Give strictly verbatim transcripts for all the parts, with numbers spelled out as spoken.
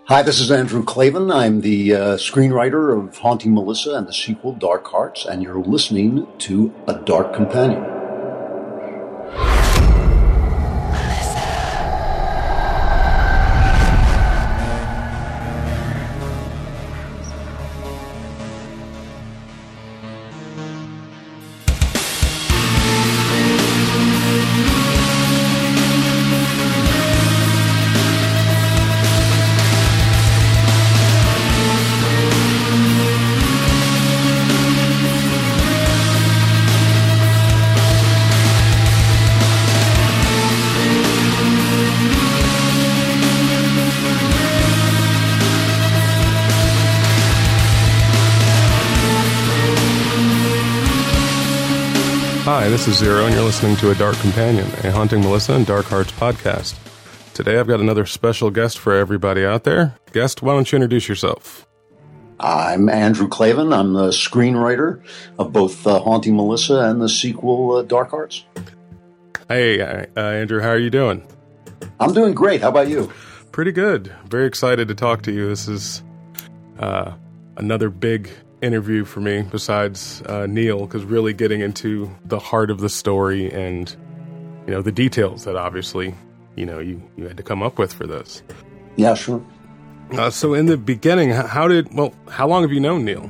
Hi, this is Andrew Klavan. I'm the uh, screenwriter of Haunting Melissa and the sequel Dark Hearts, and you're listening to A Dark Companion. Hi, this is Zero, and you're listening to A Dark Companion, a Haunting Melissa and Dark Hearts podcast. Today I've got another special guest for everybody out there. Guest, why don't you introduce yourself? I'm Andrew Klavan. I'm the screenwriter of both uh, Haunting Melissa and the sequel uh, Dark Hearts. Hey, uh, Andrew, how are you doing? I'm doing great. How about you? Pretty good. Very excited to talk to you. This is uh, another big interview for me besides uh, Neil, because really getting into the heart of the story and, you know, the details that obviously, you know, you, you had to come up with for this. Yeah, sure. Uh, so in the beginning, how did, well, how long have you known Neil?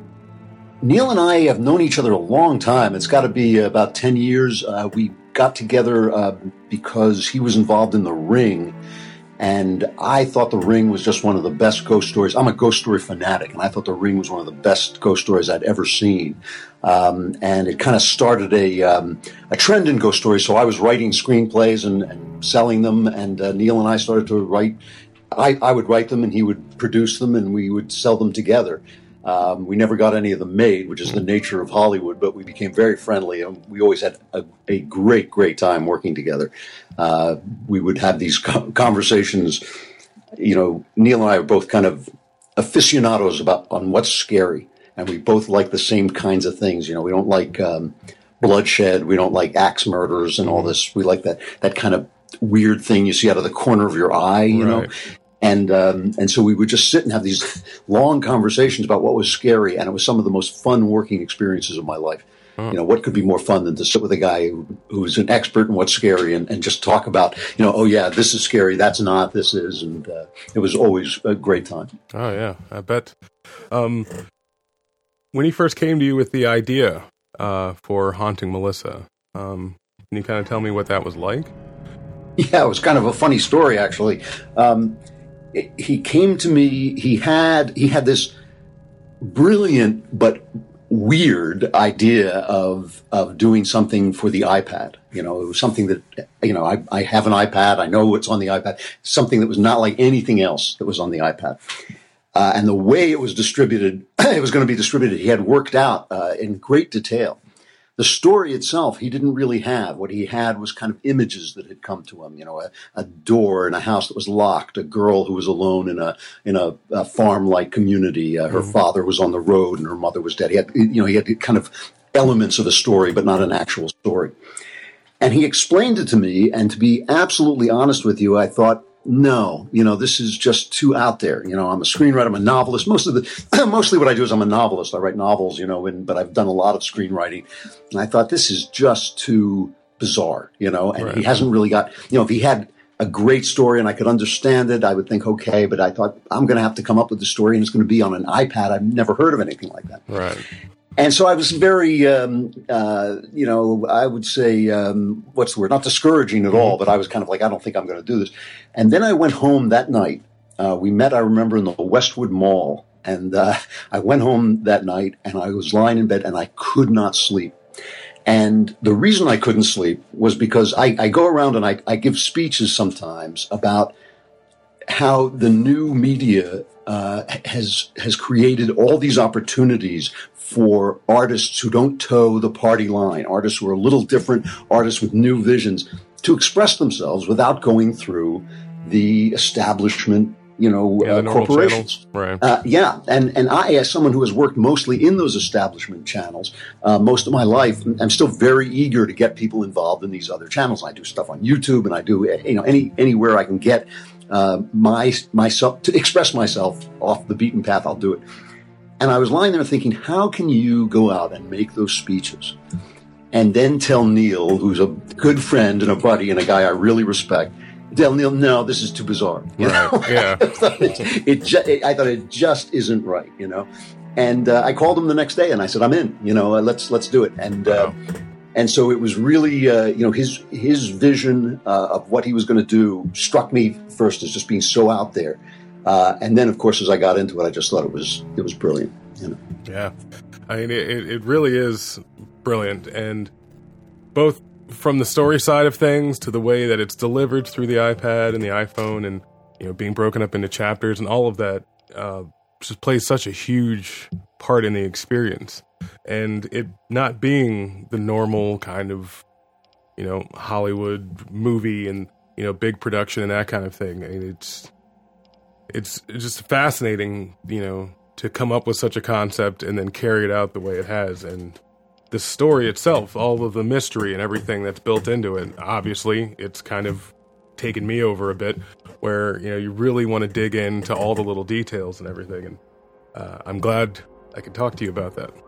Neil and I have known each other a long time. It's got to be about ten years. Uh, we got together uh, because he was involved in The Ring. And I thought The Ring was just one of the best ghost stories. I'm a ghost story fanatic, and I thought The Ring was one of the best ghost stories I'd ever seen. Um, and it kind of started a um, a trend in ghost stories. So I was writing screenplays and, and selling them, and uh, Neil and I started to write. I, I would write them, and he would produce them, and we would sell them together. Um, we never got any of them made, which is the nature of Hollywood, but we became very friendly, and we always had a, a great, great time working together. Uh, we would have these co- conversations. You know, Neil and I are both kind of aficionados about on what's scary, and we both like the same kinds of things. You know, we don't like um, bloodshed, we don't like axe murders and all this. We like that that kind of weird thing you see out of the corner of your eye, you Right. know. And um, and so we would just sit and have these long conversations about what was scary, and it was some of the most fun working experiences of my life. Huh. You know, what could be more fun than to sit with a guy who, who's an expert in what's scary and, and just talk about, you know, oh yeah, this is scary, that's not, this is, and uh, it was always a great time. Oh yeah, I bet. Um, when he first came to you with the idea uh, for Haunting Melissa, um, can you kind of tell me what that was like? Yeah, it was kind of a funny story, actually. Um, He came to me, he had he had this brilliant but weird idea of of doing something for the iPad. You know, it was something that, you know, I, I have an iPad, I know what's on the iPad, something that was not like anything else that was on the iPad. Uh, and the way it was distributed, it was going to be distributed, he had worked out uh, in great detail. The story itself, he didn't really have. What he had was kind of images that had come to him. You know, a, a door in a house that was locked, a girl who was alone in a in a, a farm-like community. Uh, her mm-hmm. father was on the road and her mother was dead. He had, you know, he had kind of elements of a story, but not an actual story. And he explained it to me. And to be absolutely honest with you, I thought, no, you know, this is just too out there. You know, I'm a screenwriter, I'm a novelist. Most of the, mostly what I do is I'm a novelist. I write novels, you know, and, but I've done a lot of screenwriting. And I thought this is just too bizarre, you know, and right. he hasn't really got, you know, if he had a great story and I could understand it, I would think, okay, but I thought I'm going to have to come up with the story and it's going to be on an iPad. I've never heard of anything like that. Right. And so I was very, um, uh, you know, I would say, um, what's the word? Not discouraging at all, but I was kind of like, I don't think I'm going to do this. And then I went home that night. Uh, we met, I remember, in the Westwood Mall. And uh, I went home that night and I was lying in bed and I could not sleep. And the reason I couldn't sleep was because I, I go around and I, I give speeches sometimes about how the new media uh, has has created all these opportunities for artists who don't toe the party line, artists who are a little different, artists with new visions, to express themselves without going through the establishment, you know, yeah, uh, corporations. Right. Uh, yeah. And, and I, as someone who has worked mostly in those establishment channels uh, most of my life, I'm still very eager to get people involved in these other channels. I do stuff on YouTube and I do, you know, any anywhere I can get uh, my myself to express myself off the beaten path. I'll do it. And I was lying there thinking, how can you go out and make those speeches and then tell Neil, who's a good friend and a buddy and a guy I really respect, tell Neil, no, this is too bizarre. You right. know? Yeah. it, it, ju- it, I thought it just isn't right, you know. And uh, I called him the next day and I said, I'm in, you know, uh, let's let's do it. And uh, wow. and so it was really, uh, you know, his his vision uh, of what he was going to do struck me first as just being so out there. Uh, and then, of course, as I got into it, I just thought it was it was brilliant. You know? Yeah, I mean, it, it really is brilliant, and both from the story side of things to the way that it's delivered through the iPad and the iPhone, and you know, being broken up into chapters and all of that, uh, just plays such a huge part in the experience. And it not being the normal kind of, you know, Hollywood movie and you know, big production and that kind of thing. I mean, it's it's just fascinating, you know, to come up with such a concept and then carry it out the way it has. And the story itself, all of the mystery and everything that's built into it, obviously it's kind of taken me over a bit, where, you know, you really want to dig into all the little details and everything. And uh, I'm glad I could talk to you about that.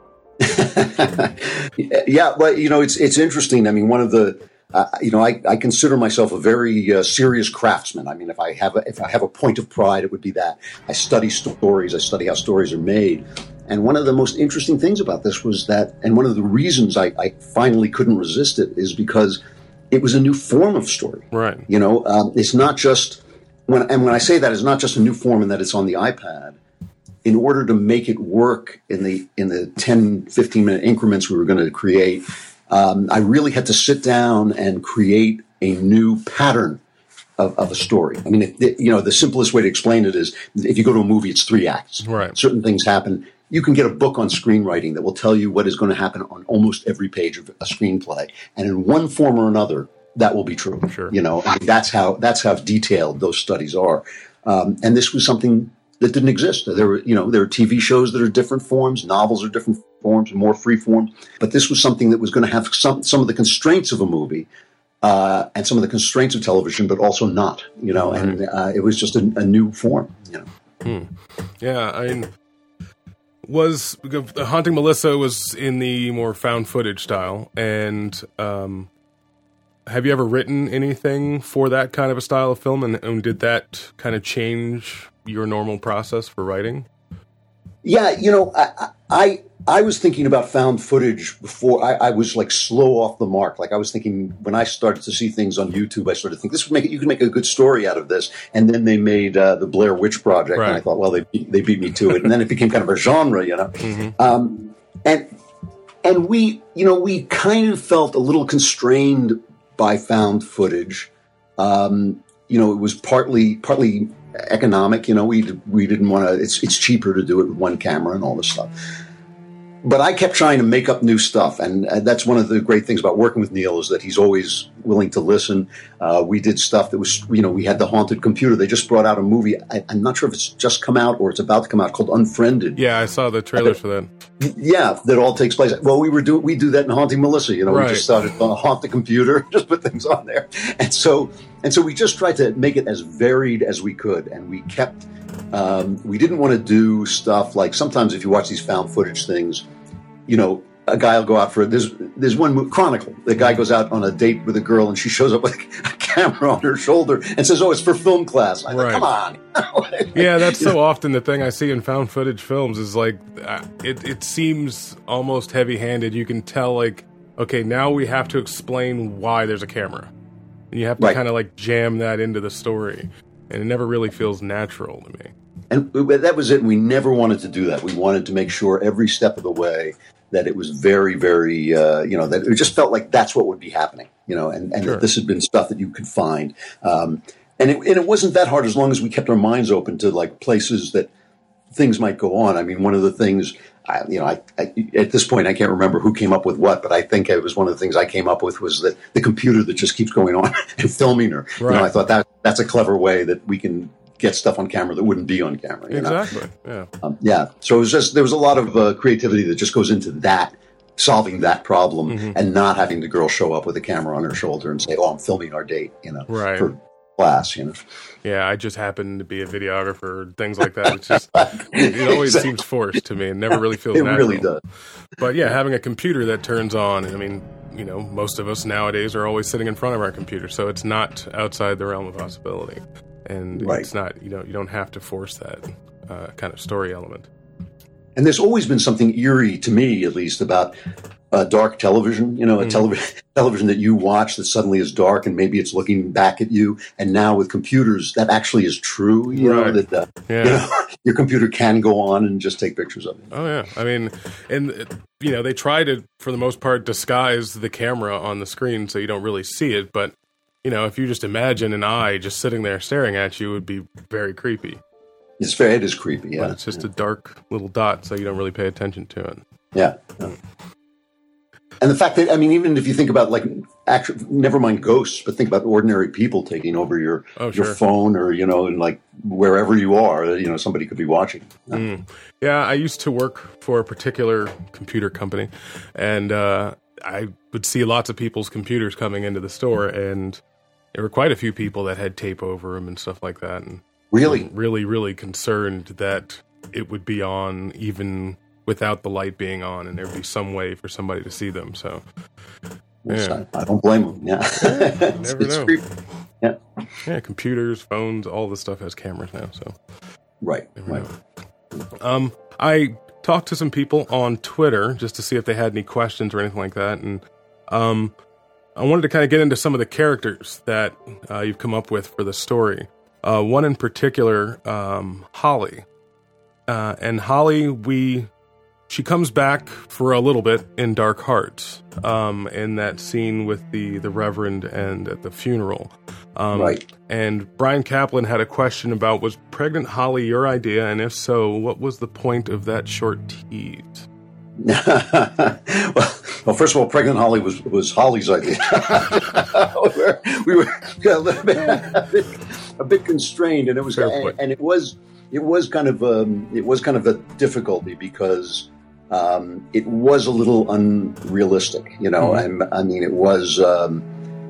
Yeah, well, you know, it's it's interesting. I mean, one of the, uh, you know, I, I consider myself a very uh, serious craftsman. I mean, if I have a, if I have a point of pride, it would be that I study stories. I study how stories are made. And one of the most interesting things about this was that, and one of the reasons I, I finally couldn't resist it is because it was a new form of story. Right. You know, um, it's not just when, and when I say that, it's not just a new form in that it's on the iPad. In order to make it work in the in the ten, fifteen minute increments we were going to create, um, I really had to sit down and create a new pattern of, of a story. I mean, it, it, you know, the simplest way to explain it is if you go to a movie, it's three acts. Right. Certain things happen. You can get a book on screenwriting that will tell you what is going to happen on almost every page of a screenplay. And in one form or another, that will be true. Sure. You know, I mean, that's how that's how detailed those studies are. Um, and this was something that didn't exist. There were, you know, there are T V shows that are different forms, novels are different forms, more free form. But this was something that was going to have some some of the constraints of a movie uh, and some of the constraints of television, but also not. You know, right. and uh, it was just a, a new form. You know. Hmm. Yeah, I mean, was Haunting Melissa was in the more found footage style, and um, have you ever written anything for that kind of a style of film, and, and did that kind of change your normal process for writing? Yeah, you know, I I, I was thinking about found footage before. I, I was like slow off the mark. Like I was thinking when I started to see things on YouTube, I started to think this would make it. You could make a good story out of this. And then they made uh, the Blair Witch Project, right. And I thought, well, they they beat me to it. And then it became kind of a genre, you know. Mm-hmm. Um, and and we, you know, we kind of felt a little constrained by found footage. Um, you know, it was partly partly. economic, you know, we we didn't want to. It's it's cheaper to do it with one camera and all this stuff. But I kept trying to make up new stuff, and uh, that's one of the great things about working with Neil is that he's always willing to listen. Uh, we did stuff that was, you know, we had the Haunted Computer. They just brought out a movie. I, I'm not sure if it's just come out or it's about to come out called Unfriended. Yeah, I saw the trailers for that. Yeah, that all takes place. Well, we were do we do that in Haunting Melissa. You know, right. We just started to haunt the computer, just put things on there, and so and so we just tried to make it as varied as we could, and we kept. Um, we didn't want to do stuff like sometimes if you watch these found footage things, you know, a guy will go out for there's there's one movie, Chronicle. The guy goes out on a date with a girl and she shows up with a camera on her shoulder and says, "Oh, it's for film class." I right. thought, come on. Yeah, that's so often the thing I see in found footage films is like uh, it. It seems almost heavy-handed. You can tell like, okay, now we have to explain why there's a camera, and you have to right. kind of like jam that into the story, and it never really feels natural to me. And that was it. And we never wanted to do that. We wanted to make sure every step of the way that it was very, very, uh, you know, that it just felt like that's what would be happening, you know, and, and sure. that this had been stuff that you could find. Um, and, it, and it wasn't that hard as long as we kept our minds open to like places that things might go on. I mean, one of the things, I, you know, I, I, at this point, I can't remember who came up with what, but I think it was one of the things I came up with was that the computer that just keeps going on and filming her. Right. You know, I thought that that's a clever way that we can get stuff on camera that wouldn't be on camera. You exactly. know? Yeah. Um, yeah. So it was just, there was a lot of uh, creativity that just goes into that, solving that problem mm-hmm. and not having the girl show up with a camera on her shoulder and say, "Oh, I'm filming our date," you know, right. for class, you know. Yeah, I just happen to be a videographer, things like that. It's just, it always Exactly. seems forced to me. It never really feels It natural. really does. But yeah, having a computer that turns on, I mean, you know, most of us nowadays are always sitting in front of our computer, so it's not outside the realm of possibility. And Right. it's not, you know, you don't have to force that uh, kind of story element. And there's always been something eerie, to me at least, about uh, dark television. You know, a Mm. television television that you watch that suddenly is dark, and maybe it's looking back at you. And now with computers, that actually is true. You know, Right. that uh, Yeah. you know, your computer can go on and just take pictures of it. Oh yeah, I mean, and you know, they try to, for the most part, disguise the camera on the screen so you don't really see it. But you know, if you just imagine an eye just sitting there staring at you, it would be very creepy. It's fair. It is creepy. Yeah, But it's just a dark little dot, so you don't really pay attention to it. yeah. yeah. And the fact that, I mean, even if you think about like, actual, never mind ghosts, but think about ordinary people taking over your Oh, your sure. phone, or you know, and like wherever you are, you know, somebody could be watching. Mm. Yeah, I used to work for a particular computer company, and uh, I would see lots of people's computers coming into the store, and there were quite a few people that had tape over them and stuff like that. And Really, really, really concerned that it would be on even without the light being on, and there'd be some way for somebody to see them. So, yeah, I don't blame them. Yeah, it's, never it's know. creepy. Yeah, yeah, computers, phones, all this stuff has cameras now. So, right, never right. know. Um, I talked to some people on Twitter just to see if they had any questions or anything like that, and um, I wanted to kind of get into some of the characters that uh, you've come up with for the story. Uh, one in particular, um, Holly. Uh, and Holly, we she comes back for a little bit in Dark Hearts, um, in that scene with the, the Reverend and at the funeral. Um, Right. And Brian Kaplan had a question about, was Pregnant Holly your idea? And if so, what was the point of that short tease? well, well, first of all, Pregnant Holly was, was Holly's idea. we were, we were a, little bit, a, bit, a bit constrained, and it was, Fair and, point. and it was, it was kind of, um, it was kind of a difficulty because um, it was a little unrealistic. You know, Mhm. I, I mean, it was, um,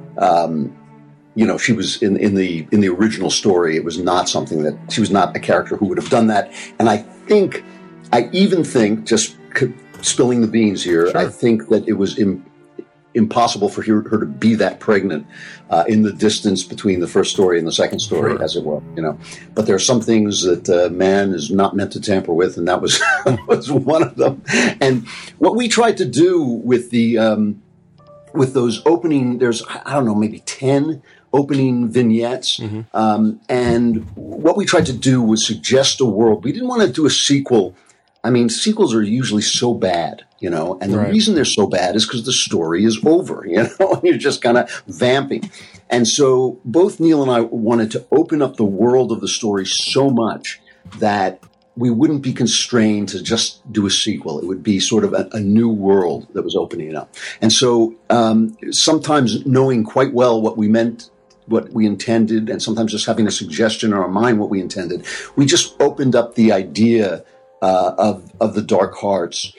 um, you know, she was in in the in the original story. It was not something that she was not a character who would have done that, and I think, I even think just. C- spilling the beans here, Sure. I think that it was im- impossible for her, her to be that pregnant uh, in the distance between the first story and the second story, Sure. as it were. You know, but there are some things that uh, man is not meant to tamper with, and that was was one of them. And what we tried to do with the um, with those opening, there's I don't know, maybe ten opening vignettes, Mm-hmm. um, and what we tried to do was suggest a world. We didn't want to do a sequel. I mean, sequels are usually so bad, you know, and the Right. reason they're so bad is because the story is over, you know, and you're just kind of vamping. And so both Neil and I wanted to open up the world of the story so much that we wouldn't be constrained to just do a sequel. It would be sort of a, a new world that was opening up. And so um, sometimes knowing quite well what we meant, what we intended, and sometimes just having a suggestion in our mind what we intended, we just opened up the idea Uh, of of the Dark Hearts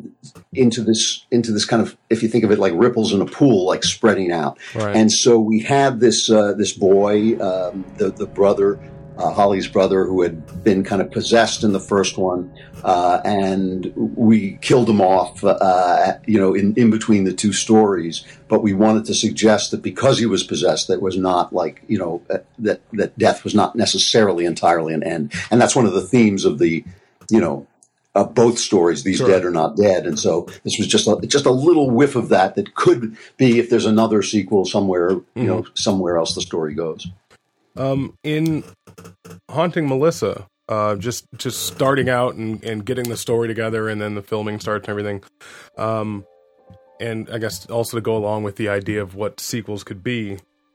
into this into this kind of, if you think of it like ripples in a pool, like spreading out. Right. And so we had this uh, this boy, um, the the brother, uh, Holly's brother, who had been kind of possessed in the first one, uh, and we killed him off, uh, you know, in in between the two stories. But we wanted to suggest that because he was possessed, that was not like, you know, uh, that that death was not necessarily entirely an end. And that's one of the themes of the, you know, of both stories, These Sure. Dead Are Not Dead. And so this was just a, just a little whiff of that that could be, if there's another sequel somewhere, you know, somewhere else the story goes. Um, in Haunting Melissa, uh, just just starting out and, and getting the story together, and then the filming starts and everything. Um, and I guess also to go along with the idea of what sequels could be,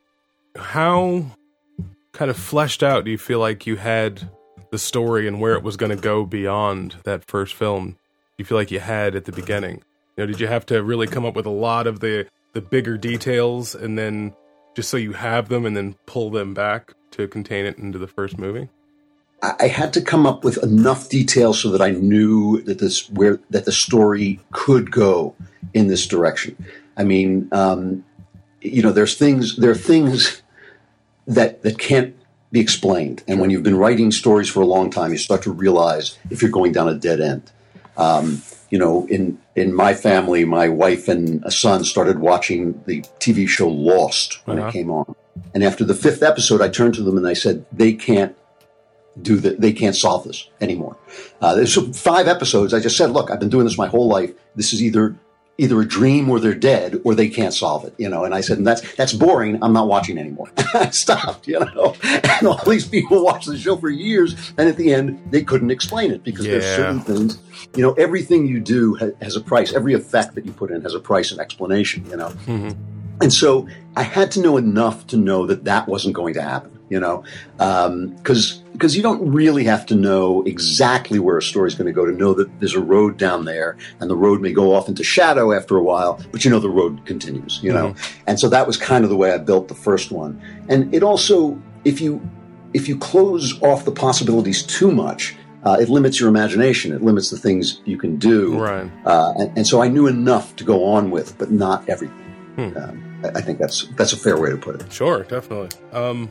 how kind of fleshed out do you feel like you had the story and where it was going to go beyond that first film? Do you feel like you had at the beginning? You know, did you have to really come up with a lot of the, the bigger details and then just so you have them and then pull them back to contain it into the first movie? I, I had to come up with enough details so that I knew that this where that the story could go in this direction. I mean, um, you know, there's things there are things that that can't be explained. And when you've been writing stories for a long time, you start to realize if you're going down a dead end. Um, you know, in in my family, my wife and a son started watching the T V show Lost when uh-huh. it came on. And after the fifth episode, I turned to them and I said, they can't do that. They can't solve this anymore. Uh, there's five episodes. I just said, look, I've been doing this my whole life. This is either either a dream or they're dead or they can't solve it, you know. And I said, and that's that's boring. I'm not watching anymore. I stopped, you know. And all these people watched the show for years, and at the end, they couldn't explain it because yeah. there's certain things, you know, everything you do ha- has a price. Every effect that you put in has a price and explanation, you know. Mm-hmm. And so I had to know enough to know that that wasn't going to happen, you know, because um, because you don't really have to know exactly where a story is going to go to know that there's a road down there and the road may go off into shadow after a while, but you know the road continues, you know. Mm-hmm. And so that was kind of the way I built the first one. And it also, if you if you close off the possibilities too much, uh, it limits your imagination. It limits the things you can do. Right. Uh, and, and so I knew enough to go on with, but not everything. Hmm. Um, I think that's that's a fair way to put it. Sure, definitely. Um,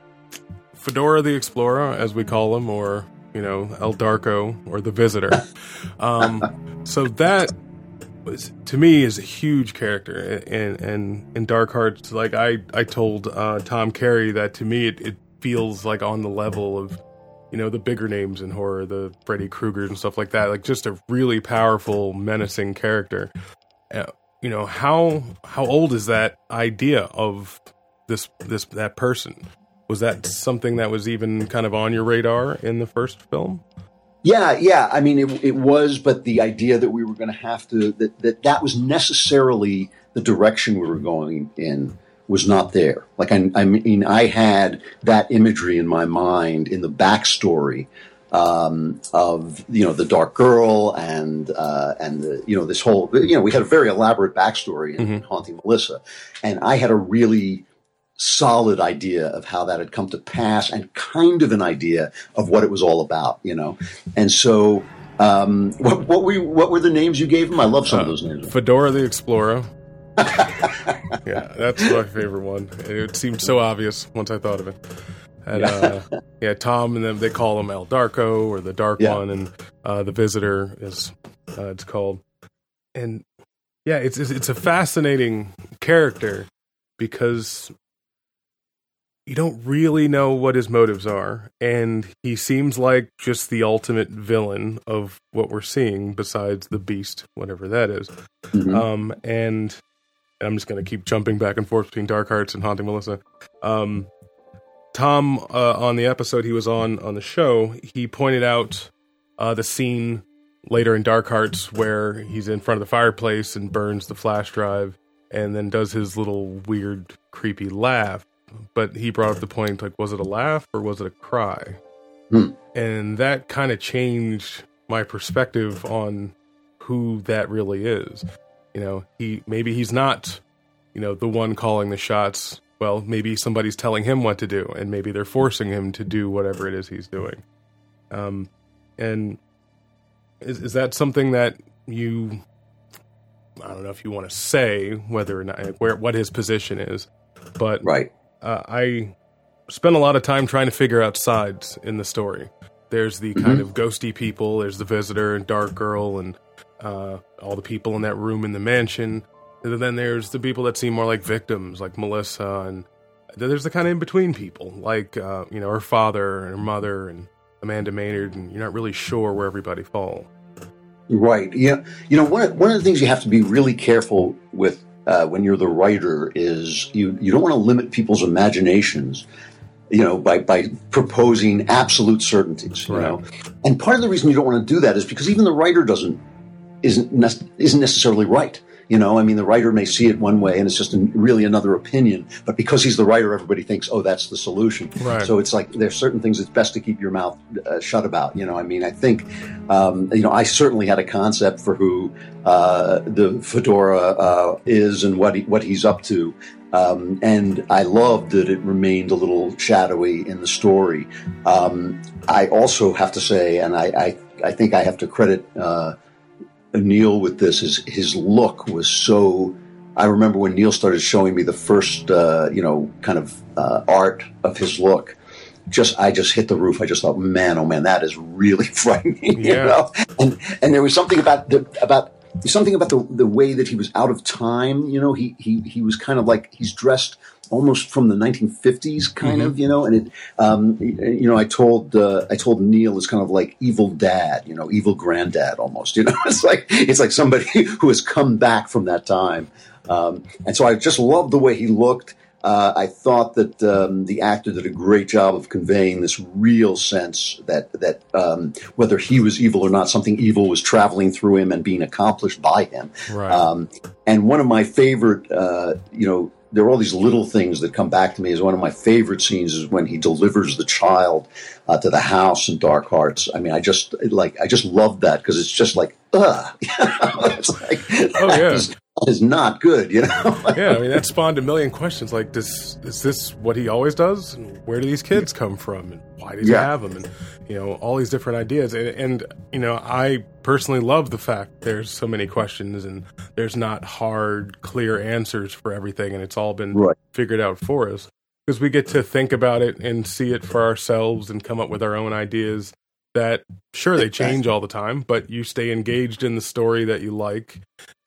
Fedora the Explorer, as we call him, or, you know, El Darko, or the Visitor. um, so that, was, to me, is a huge character. And, and in Dark Hearts, like I, I told uh, Tom Carey that to me it, it feels like on the level of, you know, the bigger names in horror, the Freddy Kruegers and stuff like that. Like just a really powerful, menacing character. Uh, You know, how how old is that idea of this this that person? Was that something that was even kind of on your radar in the first film? Yeah, yeah. I mean, it, it was, but the idea that we were going to have to that, that that was necessarily the direction we were going in was not there. Like, I, I mean, I had that imagery in my mind in the backstory. Um, of, you know, the Dark Girl and, uh, and the, you know, this whole, you know, we had a very elaborate backstory in mm-hmm. Haunting Melissa. And I had a really solid idea of how that had come to pass and kind of an idea of what it was all about, you know? And so, um, what, what were, what were the names you gave him? I love some uh, of those names. Fedora the Explorer. Yeah, that's my favorite one. It seemed so obvious once I thought of it. And, uh, yeah, Tom, and then they call him El Darko, or the Dark yeah. One, and uh, the Visitor is uh, it's called. And yeah, it's it's a fascinating character because you don't really know what his motives are, and he seems like just the ultimate villain of what we're seeing, besides the Beast, whatever that is. Mm-hmm. Um, and, and I'm just going to keep jumping back and forth between Dark Hearts and Haunting Melissa. Um, Tom, uh, on the episode he was on on the show, he pointed out uh, the scene later in Dark Hearts where he's in front of the fireplace and burns the flash drive and then does his little weird, creepy laugh. But he brought up the point, like, was it a laugh or was it a cry? Hmm. And that kind of changed my perspective on who that really is. You know, he maybe he's not, you know, the one calling the shots. Well, maybe somebody's telling him what to do, and maybe they're forcing him to do whatever it is he's doing. Um, and is is that something that you, I don't know if you want to say whether or not, where what his position is, but right. uh, I spent a lot of time trying to figure out sides in the story. There's the mm-hmm. kind of ghosty people, there's the Visitor and Dark Girl, and uh, all the people in that room in the mansion. And then there's the people that seem more like victims, like Melissa, and there's the kind of in-between people, like, uh, you know, her father and her mother and Amanda Maynard, and you're not really sure where everybody falls. Right. Yeah. You know, one of, one of the things you have to be really careful with uh, when you're the writer is you, you don't want to limit people's imaginations, you know, by, by proposing absolute certainties, you right. know. And part of the reason you don't want to do that is because even the writer doesn't, isn't, ne- isn't necessarily right. You know, I mean, the writer may see it one way and it's just a, really another opinion, but because he's the writer, everybody thinks, oh, that's the solution. Right. So it's like there's certain things it's best to keep your mouth uh, shut about. You know, I mean, I think, um, you know, I certainly had a concept for who uh, the Fedora uh, is and what he, what he's up to. Um, and I loved that it remained a little shadowy in the story. Um, I also have to say, and I, I, I think I have to credit uh Neil with this, is his look was so I remember when Neil started showing me the first, uh, you know, kind of uh, art of his look. Just, I just hit the roof. I just thought, man, oh man, that is really frightening. Yeah. You know, and and there was something about the about something about the the way that he was out of time. You know, he he he was kind of like he's dressed almost from the nineteen fifties, kind mm-hmm. of. You know, and it, um, you know, I told uh, I told Neil it's kind of like evil dad. You know, evil granddad almost. You know, it's like it's like somebody who has come back from that time. Um, and so I just loved the way he looked. Uh, I thought that um, the actor did a great job of conveying this real sense that that um, whether he was evil or not, something evil was traveling through him and being accomplished by him. Right. Um, and one of my favorite, uh, you know, there are all these little things that come back to me as one of my favorite scenes is when he delivers the child uh, to the house in Dark Hearts. I mean, I just like I just love that because it's just like, ugh. It's like, oh yeah. Is, is not good, you know? Yeah, I mean, that spawned a million questions. Like, does, is this what he always does? And where do these kids come from? And why does yeah. he have them? And, you know, all these different ideas. And, and, you know, I personally love the fact there's so many questions and there's not hard, clear answers for everything. And it's all been right. figured out for us. Because we get to think about it and see it for ourselves and come up with our own ideas that, sure, they change all the time, but you stay engaged in the story that you like.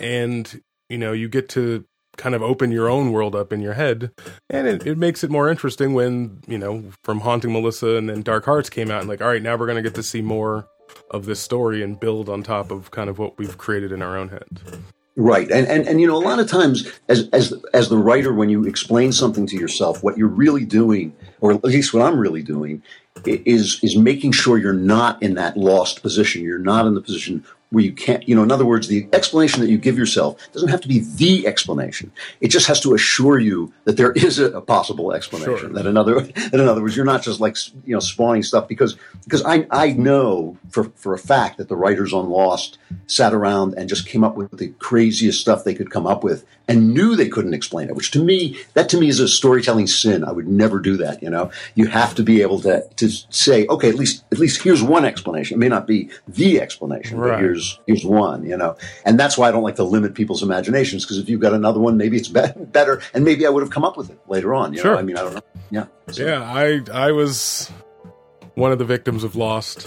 And you know, you get to kind of open your own world up in your head, and it, it makes it more interesting when, you know, from Haunting Melissa and then Dark Hearts came out, and like, all right, now we're going to get to see more of this story and build on top of kind of what we've created in our own heads. Right. And, and, and, you know, a lot of times as, as, as the writer, when you explain something to yourself, what you're really doing, or at least what I'm really doing, is, is making sure you're not in that lost position. You're not in the position where you can't, you know, in other words, the explanation that you give yourself doesn't have to be the explanation. It just has to assure you that there is a, a possible explanation. Sure. That in other, that in other words, you're not just like, you know, spawning stuff because, because I, I know for, for a fact that the writers on Lost sat around and just came up with the craziest stuff they could come up with and knew they couldn't explain it, which to me, that to me is a storytelling sin. I would never do that. You know, you have to be able to, to say, okay, at least, at least here's one explanation. It may not be the explanation, right. but here's, Here's one, you know, and that's why I don't like to limit people's imaginations, because if you've got another one, maybe it's be- better, and maybe I would have come up with it later on. You sure. know? I mean, I don't know. Yeah. So. Yeah, I I was one of the victims of Lost.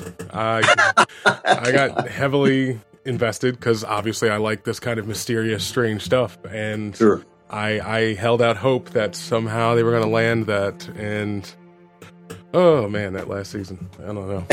I I got heavily invested because obviously I like this kind of mysterious, strange stuff, and sure. I I held out hope that somehow they were going to land that, and oh man, that last season, I don't know.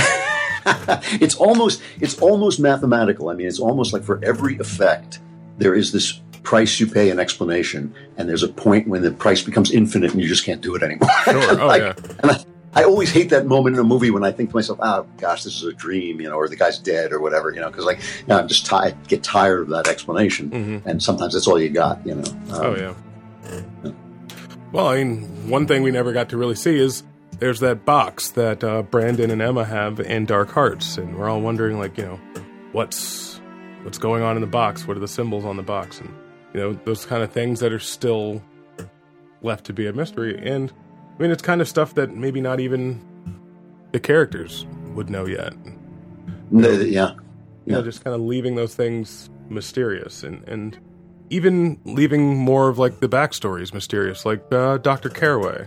it's almost it's almost mathematical. I mean, it's almost like for every effect, there is this price you pay an explanation, and there's a point when the price becomes infinite and you just can't do it anymore. Sure. Oh, like, yeah. And I, I always hate that moment in a movie when I think to myself, oh, gosh, this is a dream, you know, or the guy's dead or whatever, you know, because like, you know, I'm just tired, get tired of that explanation. Mm-hmm. And sometimes that's all you got, you know. Um, oh, yeah. yeah. Well, I mean, one thing we never got to really see is there's that box that uh, Brandon and Emma have in Dark Hearts, and we're all wondering, like, you know, what's what's going on in the box? What are the symbols on the box? And, you know, those kind of things that are still left to be a mystery. And, I mean, it's kind of stuff that maybe not even the characters would know yet. No, yeah. yeah. You know, just kind of leaving those things mysterious, and, and even leaving more of, like, the backstories mysterious, like uh, Doctor Carraway.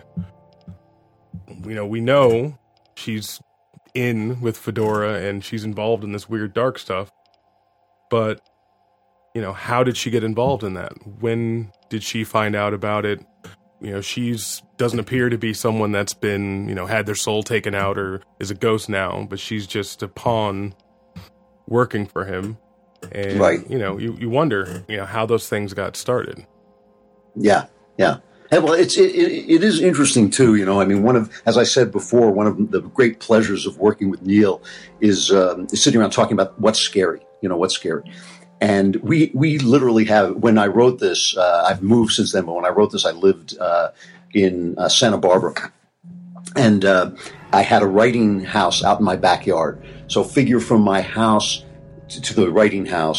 You know, we know she's in with Fedora and she's involved in this weird dark stuff, but, you know, how did she get involved in that? When did she find out about it? You know, she's doesn't appear to be someone that's been, you know, had their soul taken out or is a ghost now, but she's just a pawn working for him. And, right. you know, you, you wonder, you know, how those things got started. Yeah, yeah. And well, it's it, it, it is interesting too. You know, I mean, one of, as I said before, one of the great pleasures of working with Neil is, um, is sitting around talking about what's scary. You know, what's scary. And we we literally have. When I wrote this, uh, I've moved since then. But when I wrote this, I lived uh, in uh, Santa Barbara, and uh, I had a writing house out in my backyard. So figure from my house to, to the writing house.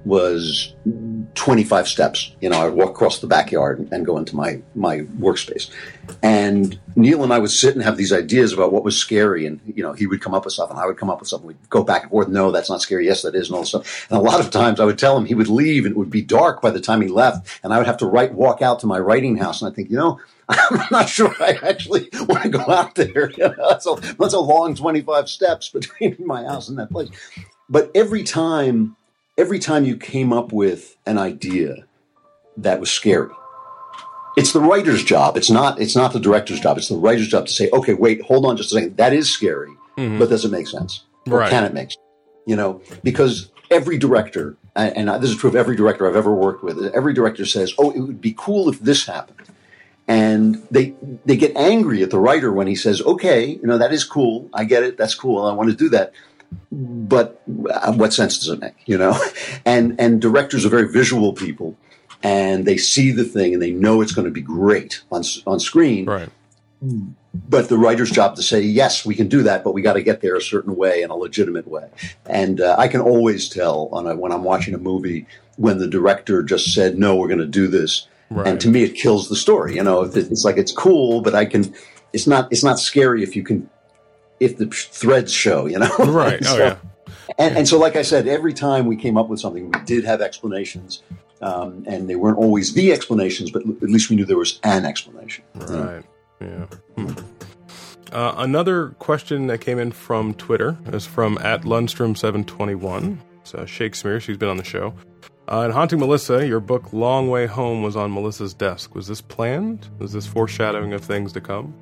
was twenty-five steps. You know, I would walk across the backyard and, and go into my, my workspace. And Neil and I would sit and have these ideas about what was scary. And, you know, he would come up with stuff and I would come up with something. We'd go back and forth. No, that's not scary. Yes, that is. And all this stuff. And a lot of times I would tell him he would leave and it would be dark by the time he left. And I would have to write, walk out to my writing house. And I think, you know, I'm not sure I actually want to go out there. You know, that's, a, that's a long twenty-five steps between my house and that place. But every time, every time you came up with an idea that was scary, it's the writer's job. It's not, it's not the director's job. It's the writer's job to say, okay, wait, hold on just a second. That is scary, mm-hmm. but does it make sense? Or right. can it make sense? You know, because every director, and this is true of every director I've ever worked with, every director says, oh, it would be cool if this happened. And they they get angry at the writer when he says, okay, you know, that is cool. I get it. That's cool. I want to do that. But what sense does it make, you know? And and directors are very visual people, and they see the thing and they know it's going to be great on on screen. Right. But the writer's job to say, yes, we can do that, but we got to get there a certain way, in a legitimate way. And uh, I can always tell on a, when I'm watching a movie when the director just said, no, we're going to do this. Right. And to me, it kills the story. You know, it's like, it's cool, but I can, it's not, it's not scary if you can, if the threads show, you know? Right. so, oh, yeah. And, and so, like I said, every time we came up with something, we did have explanations. Um, and they weren't always the explanations, but at least we knew there was an explanation. Right. You know? Yeah. Hmm. Uh, another question that came in from Twitter is from at Lundstrom seven twenty-one. It's uh, Shakespeare. She's been on the show. Uh, in Haunting Melissa, your book Long Way Home was on Melissa's desk. Was this planned? Was this foreshadowing of things to come?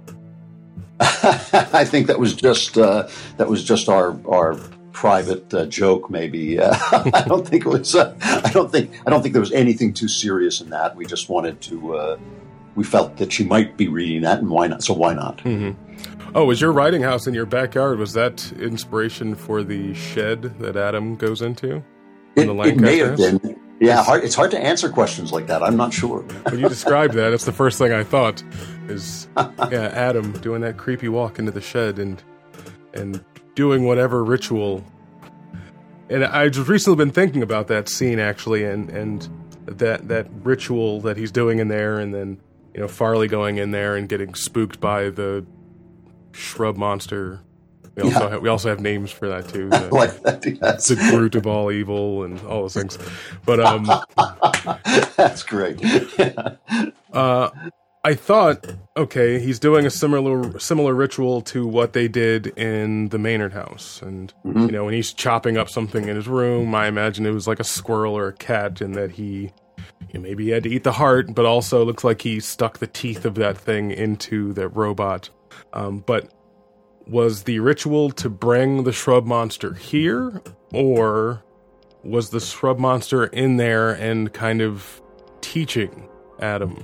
I think that was just uh, that was just our our private uh, joke, maybe. Uh, I don't think it was. Uh, I don't think. I don't think there was anything too serious in that. We just wanted to. Uh, we felt that she might be reading that, and why not? So why not? Mm-hmm. Oh, was your writing house in your backyard? Was that inspiration for the shed that Adam goes into? It, it may have been. Yeah, hard, it's hard to answer questions like that. I'm not sure. When you described that, it's the first thing I thought is, yeah, Adam doing that creepy walk into the shed and and doing whatever ritual. And I've just recently been thinking about that scene, actually, and, and that that ritual that he's doing in there, and then, you know, Farley going in there and getting spooked by the shrub monster. We also, yeah. have, we also have names for that, too. The, like that, yes. The root of all evil and all those things. But um, that's great. uh, I thought, okay, he's doing a similar similar ritual to what they did in the Maynard house. And, mm-hmm. you know, when he's chopping up something in his room, I imagine it was like a squirrel or a cat, and that he, you know, maybe he had to eat the heart, but also looks like he stuck the teeth of that thing into the robot. Um, but was the ritual to bring the shrub monster here, or was the shrub monster in there and kind of teaching Adam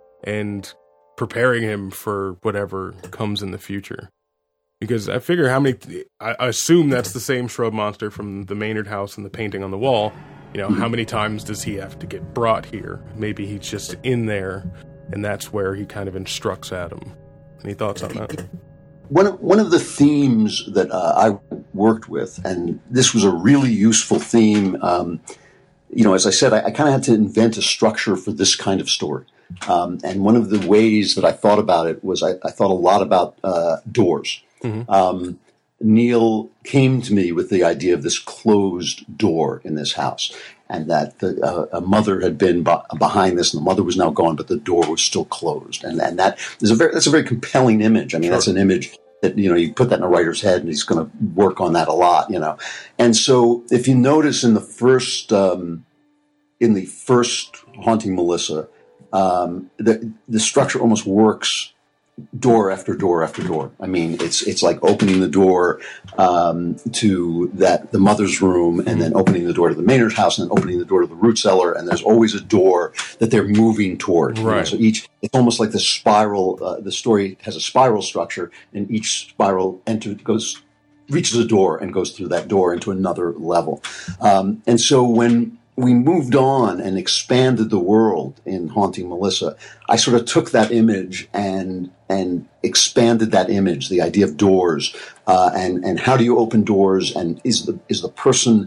and preparing him for whatever comes in the future? Because I figure how many, I assume that's the same shrub monster from the Maynard house and the painting on the wall. You know, how many times does he have to get brought here? Maybe he's just in there, and that's where he kind of instructs Adam. Any thoughts on that? One of, one of the themes that uh, I worked with, and this was a really useful theme, um, you know, as I said, I, I kind of had to invent a structure for this kind of story. Um, and one of the ways that I thought about it was I, I thought a lot about uh, doors. Mm-hmm. Um, Neil came to me with the idea of this closed door in this house, and that the, uh, a mother had been b- behind this, and the mother was now gone, but the door was still closed. And, and that is a very that's a very compelling image. I mean, sure. That's an image that, you know, you put that in a writer's head, and he's going to work on that a lot, you know. And so, if you notice in the first um, in the first Haunting Melissa, um, the the structure almost works. Door after door after door. I mean, it's it's like opening the door um, to that the mother's room, and then opening the door to the Maynard house, and then opening the door to the root cellar. And there's always a door that they're moving toward. Right. You know? So each, it's almost like the spiral. Uh, the story has a spiral structure, and each spiral enter goes reaches a door and goes through that door into another level. Um, and so when we moved on and expanded the world in Haunting Melissa, I sort of took that image and and expanded that image, the idea of doors, uh, and and how do you open doors, and is the is the person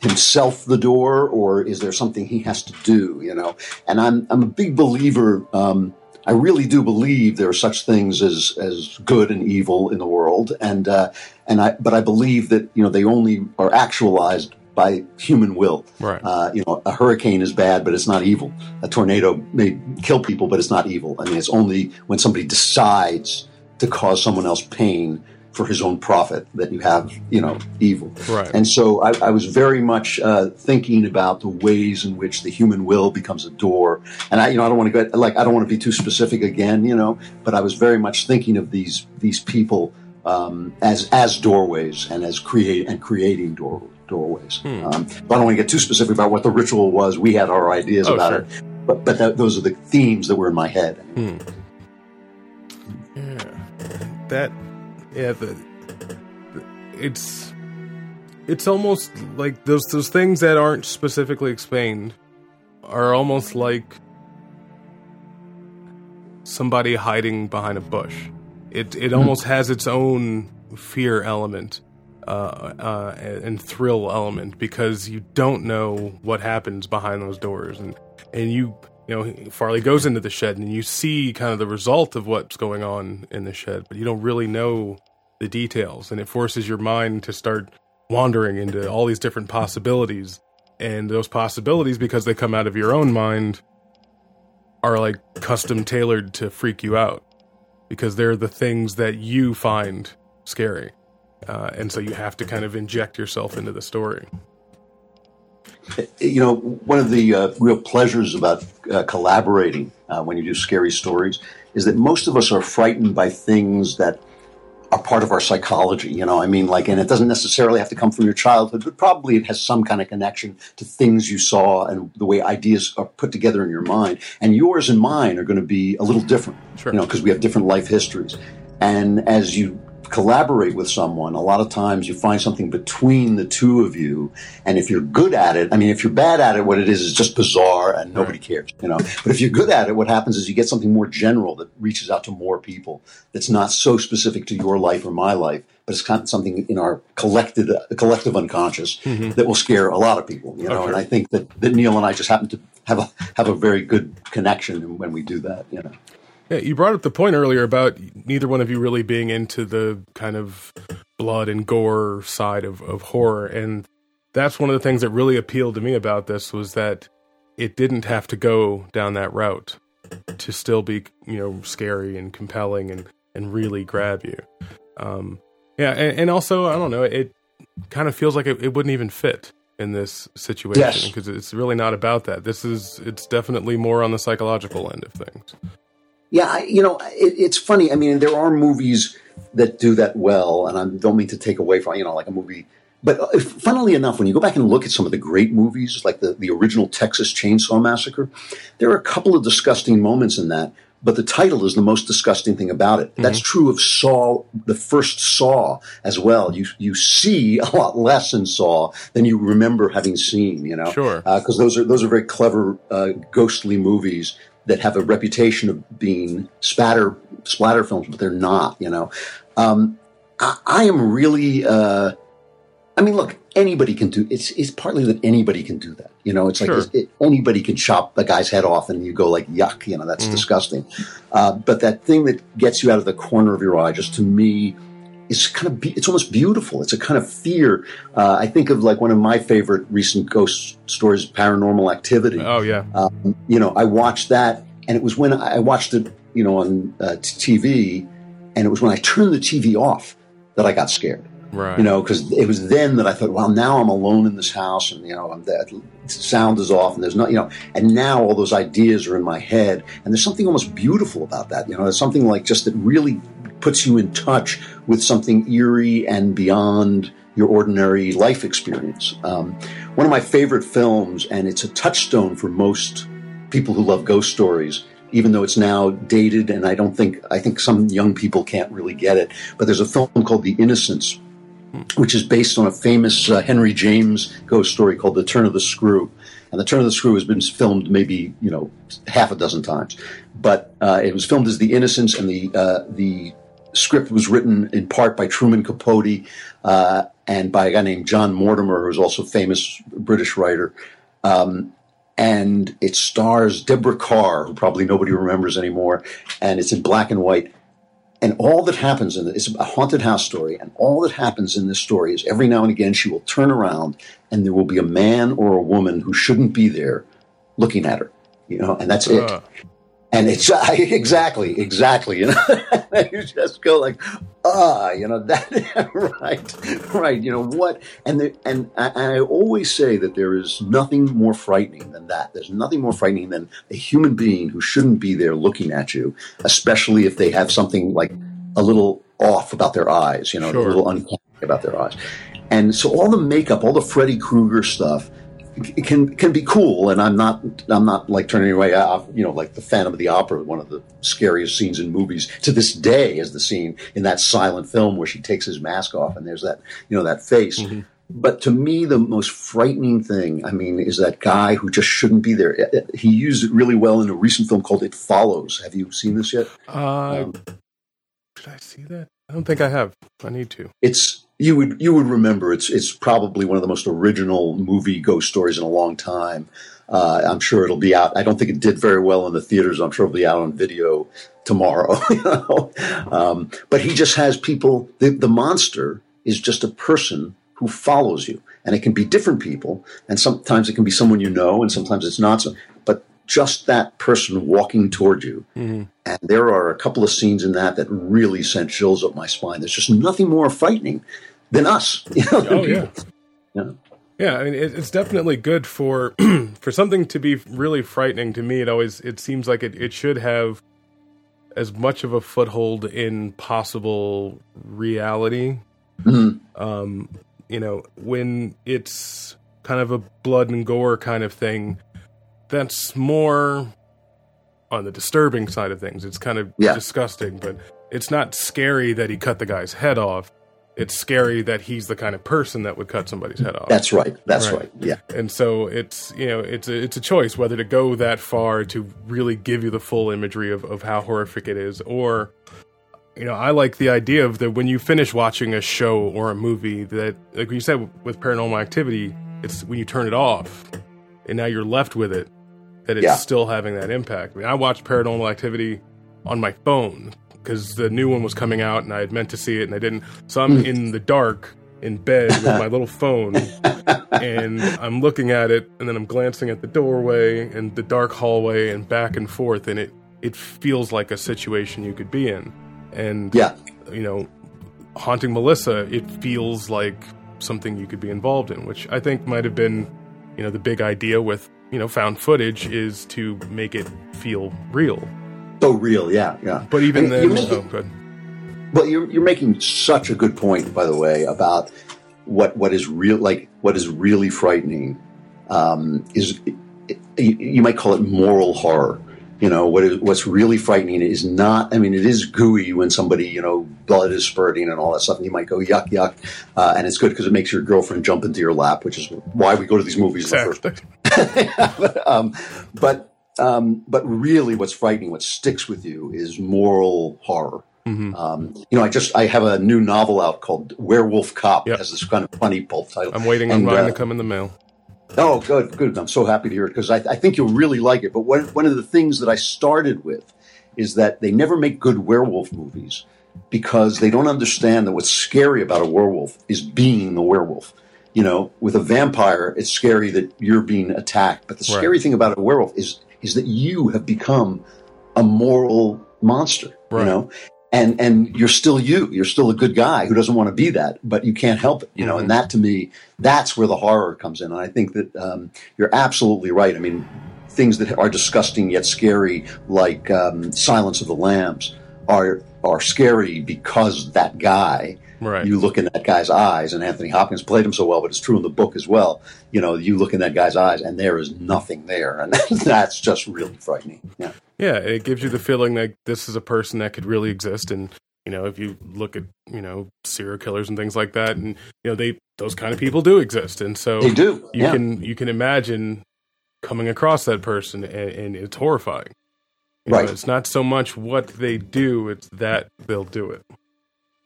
himself the door, or is there something he has to do? You know, and I'm I'm a big believer. Um, I really do believe there are such things as as good and evil in the world, and uh, and I but I believe that you know they only are actualized by human will. Right. Uh, you know, a hurricane is bad, but it's not evil. A tornado may kill people, but it's not evil. I mean, it's only when somebody decides to cause someone else pain for his own profit that you have, you know, evil. Right. And so I, I was very much uh, thinking about the ways in which the human will becomes a door. And I, you know, I don't want to go like I don't want to be too specific again, you know, but I was very much thinking of these these people um, as as doorways and as create and creating door doorways. Hmm. Um, but I don't want to get too specific about what the ritual was. We had our ideas oh, about sure. it, but but that, those are the themes that were in my head. Hmm. Yeah, that. Yeah, the, the, it's it's almost like those those things that aren't specifically explained are almost like somebody hiding behind a bush. It it almost has its own fear element uh, uh, and thrill element because you don't know what happens behind those doors, and and you. You know, Farley goes into the shed and you see kind of the result of what's going on in the shed, but you don't really know the details, and it forces your mind to start wandering into all these different possibilities. And those possibilities, because they come out of your own mind, are like custom tailored to freak you out because they're the things that you find scary. Uh, and so you have to kind of inject yourself into the story. You know, one of the uh, real pleasures about uh, collaborating uh, when you do scary stories is that most of us are frightened by things that are part of our psychology. You know, I mean, like, and it doesn't necessarily have to come from your childhood, but probably it has some kind of connection to things you saw and the way ideas are put together in your mind. And yours and mine are going to be a little different, sure. you know, because we have different life histories. And as you collaborate with someone, a lot of times you find something between the two of you. And if you're good at it, I mean, if you're bad at it, what it is is just bizarre and nobody cares, you know. But if you're good at it, what happens is you get something more general that reaches out to more people. That's not so specific to your life or my life, but it's kind of something in our collected, uh, collective unconscious mm-hmm. that will scare a lot of people, you know. Okay. And I think that, that Neil and I just happen to have a have a very good connection when we do that, you know. Yeah, you brought up the point earlier about neither one of you really being into the kind of blood and gore side of, of horror. And that's one of the things that really appealed to me about this was that it didn't have to go down that route to still be, you know, scary and compelling and, and really grab you. Um, yeah, and, and also, I don't know, it kind of feels like it, it wouldn't even fit in this situation because yes. It's really not about that. This is, it's definitely more on the psychological end of things. Yeah, I, you know, it, it's funny. I mean, there are movies that do that well, and I don't mean to take away from, you know, like a movie. But uh, funnily enough, when you go back and look at some of the great movies, like the, the original Texas Chainsaw Massacre, there are a couple of disgusting moments in that, but the title is the most disgusting thing about it. Mm-hmm. That's true of Saw, the first Saw as well. You you see a lot less in Saw than you remember having seen, you know? Sure. Because uh, those are those are very clever, uh, ghostly movies that have a reputation of being spatter splatter films, but they're not, you know. Um, I, I am really, uh, I mean, look, anybody can do, it's it's partly that anybody can do that, you know. It's like sure. it, anybody can chop a guy's head off and you go like, yuck, you know, that's mm. disgusting. Uh, but that thing that gets you out of the corner of your eye, just to me, is kind of, be, it's almost beautiful. It's a kind of fear. Uh, I think of like one of my favorite recent ghost stories, Paranormal Activity. Oh, yeah. Um, you know, I watched that, and it was when I watched it, you know, on uh, T V, and it was when I turned the T V off that I got scared. Right. You know, because it was then that I thought, well, now I'm alone in this house, and, you know, I'm, the sound is off, and there's no, you know, and now all those ideas are in my head, and there's something almost beautiful about that. You know, there's something like just that really puts you in touch with something eerie and beyond your ordinary life experience. Um, one of my favorite films, and it's a touchstone for most people who love ghost stories, even though it's now dated, and I don't think, I think some young people can't really get it, but there's a film called The Innocents, which is based on a famous uh, Henry James ghost story called The Turn of the Screw. And The Turn of the Screw has been filmed maybe, you know, half a dozen times. But uh, it was filmed as The Innocents, and the uh, the script was written in part by Truman Capote. Uh, and by a guy named John Mortimer, who's also a famous British writer. Um, and it stars Deborah Kerr, who probably nobody remembers anymore, and it's in black and white. And all that happens in it is a haunted house story, and all that happens in this story is every now and again she will turn around and there will be a man or a woman who shouldn't be there looking at her, you know, and that's it. Uh. And it's exactly, exactly, you know, you just go like, ah, you know, that, right, right, you know, what, and the, and I, I always say that there is nothing more frightening than that. There's nothing more frightening than a human being who shouldn't be there looking at you, especially if they have something like a little off about their eyes, you know, sure. a little uncanny about their eyes. And so all the makeup, all the Freddy Krueger stuff, it can can be cool, and I'm not I'm not like turning away off, you know, like the Phantom of the Opera, one of the scariest scenes in movies to this day is the scene in that silent film where she takes his mask off and there's that, you know, that face. Mm-hmm. But to me, the most frightening thing, I mean, is that guy who just shouldn't be there. He used it really well in a recent film called It Follows. Have you seen this yet? Uh, um, did I see that? I don't think I have. I need to. It's you would you would remember. It's it's probably one of the most original movie ghost stories in a long time. Uh, I'm sure it'll be out. I don't think it did very well in the theaters. I'm sure it'll be out on video tomorrow. You know? um, but he just has people. The, the monster is just a person who follows you, and it can be different people, and sometimes it can be someone you know, and sometimes it's not so. But just that person walking toward you. Mm-hmm. And there are a couple of scenes in that that really sent chills up my spine. There's just nothing more frightening than us. You know, oh, yeah. yeah. Yeah, I mean, it, it's definitely good for for something to be really frightening. To me, it always it seems like it, it should have as much of a foothold in possible reality. Mm-hmm. Um, you know, when it's kind of a blood and gore kind of thing, that's more on the disturbing side of things. It's kind of yeah. disgusting, but it's not scary that he cut the guy's head off. It's scary that he's the kind of person that would cut somebody's head off. That's right. That's right. right. Yeah. And so it's, you know, it's a, it's a choice whether to go that far to really give you the full imagery of, of how horrific it is, or, you know, I like the idea of that when you finish watching a show or a movie that, like you said with Paranormal Activity, it's when you turn it off and now you're left with it, that it's yeah. still having that impact. I mean, I watched Paranormal Activity on my phone because the new one was coming out and I had meant to see it and I didn't. So I'm mm. in the dark in bed with my little phone and I'm looking at it and then I'm glancing at the doorway and the dark hallway and back and forth, and it, it feels like a situation you could be in. And, yeah. you know, Haunting Melissa, it feels like something you could be involved in, which I think might have been, you know, the big idea with, you know, found footage is to make it feel real. So real, yeah, yeah. But even and then, making, oh, good. Well, you're you're making such a good point, by the way, about what what is real, like what is really frightening. Um, is you, you might call it moral horror. You know, what is what's really frightening is not. I mean, it is gooey when somebody, you know, blood is spurting and all that stuff, and you might go yuck yuck, uh, and it's good because it makes your girlfriend jump into your lap, which is why we go to these movies exactly. in the first place. but, um, but Um, but really what's frightening, what sticks with you is moral horror. Mm-hmm. Um, you know, I just, I have a new novel out called Werewolf Cop. Yep. It has this kind of funny pulp title. I'm waiting and, on mine uh, to come in the mail. Oh, good, good. I'm so happy to hear it because I, I think you'll really like it. But one, one of the things that I started with is that they never make good werewolf movies because they don't understand that what's scary about a werewolf is being the werewolf. You know, with a vampire, it's scary that you're being attacked. But the right. scary thing about a werewolf is is that you have become a moral monster, right. you know, and, and you're still you, you're still a good guy who doesn't want to be that, but you can't help it, you know, mm-hmm. and that to me, that's where the horror comes in. And I think that, um, you're absolutely right. I mean, things that are disgusting yet scary, like, um, Silence of the Lambs are, are scary because that guy, right. you look in that guy's eyes, and Anthony Hopkins played him so well, but it's true in the book as well. You know, you look in that guy's eyes, and there is nothing there, and that's just really frightening. Yeah, yeah, it gives you the feeling that this is a person that could really exist. And you know, if you look at you know serial killers and things like that, and you know, they those kind of people do exist, and so they do. You yeah. can you can imagine coming across that person, and, and it's horrifying. You right, know, it's not so much what they do; it's that they'll do it.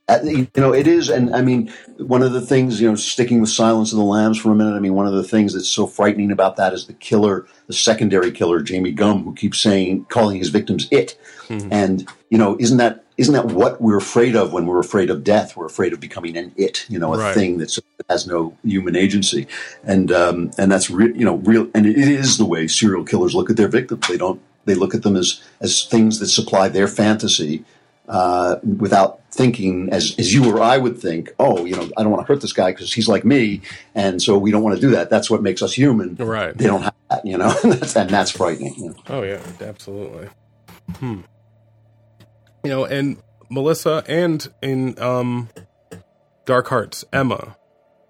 Uh, you know, it is, and I mean, one of the things, you know, sticking with Silence of the Lambs for a minute, I mean, one of the things that's so frightening about that is the killer, the secondary killer, Jamie Gumb, who keeps saying, calling his victims it. Mm-hmm. And, you know, isn't that isn't that what we're afraid of when we're afraid of death? We're afraid of becoming an it, you know, a right. thing that's, that has no human agency. And um, and that's, re- you know, real, and it is the way serial killers look at their victims. They don't, they look at them as, as things that supply their fantasy. Uh, without thinking, as as you or I would think, oh, you know, I don't want to hurt this guy because he's like me, and so we don't want to do that. That's what makes us human. Right. They don't have that, you know, and, that's, and that's frightening. You know? Oh, yeah, absolutely. Hmm. You know, and Melissa and in um, Dark Hearts, Emma,